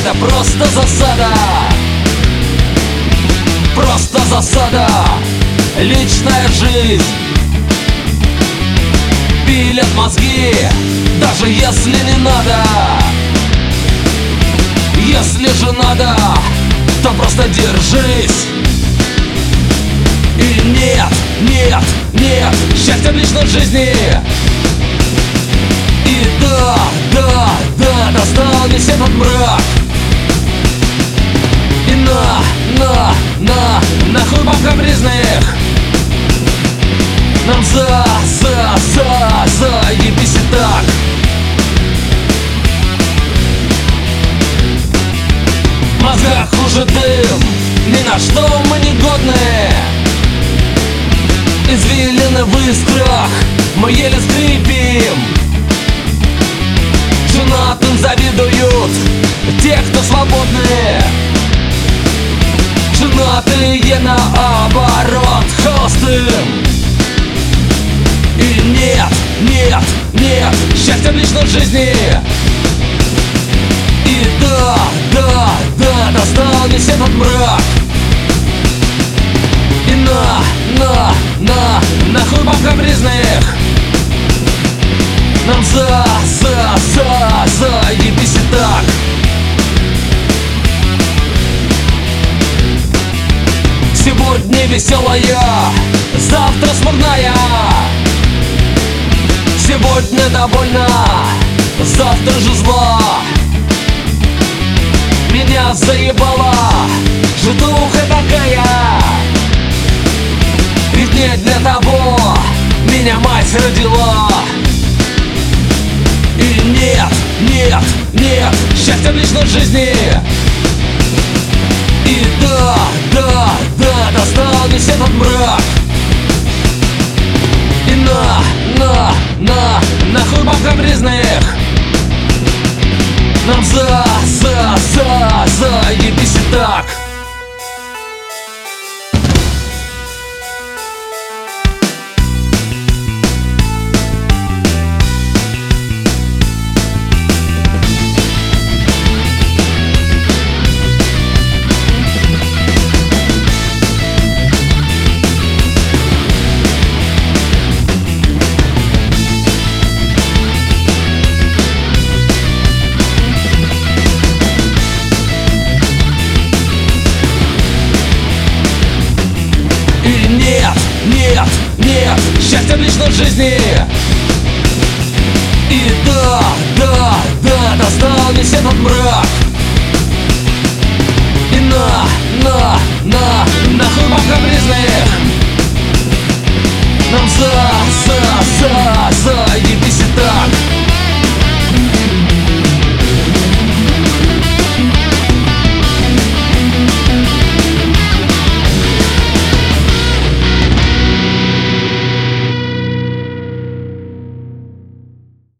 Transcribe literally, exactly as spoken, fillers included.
это просто засада. Просто засада. Личная жизнь пилят мозги, даже если не надо. Если же надо, то просто держись. И нет, нет, нет счастья в личной жизни. И да, да, да, достал весь этот мрак. И на, на, на, нахуй баб капризных. Нам за, за, за, заебись и так. В мозгах уже дым, ни на что мы не годны. Извилины в искрах, мы еле скрипим. Женатым завидуют те, кто свободны. Женатые наоборот холостым. И нет, нет, нет счастья в личной жизни. И да, да, да, достал весь этот мрак. И на, на, на, нахуй баб капризных. Нам за, за, за, заебись и так. Сегодня веселая, завтра смурная. Сегодня довольна, завтра же зла. Меня заебала житуха такая. Ведь не для того меня мать родила. И нет, нет, нет счастья в личной жизни. И да, да, да, достал весь этот мрак. И на, на, на, нахуй баб капризных. Нам за, за, за, заебись и так. Нет, нет счастья в личной жизни. И да, да, да, достал весь этот мрак. И на, на, на, нахуй баб капризных. Нам за, за, за, заебись и так.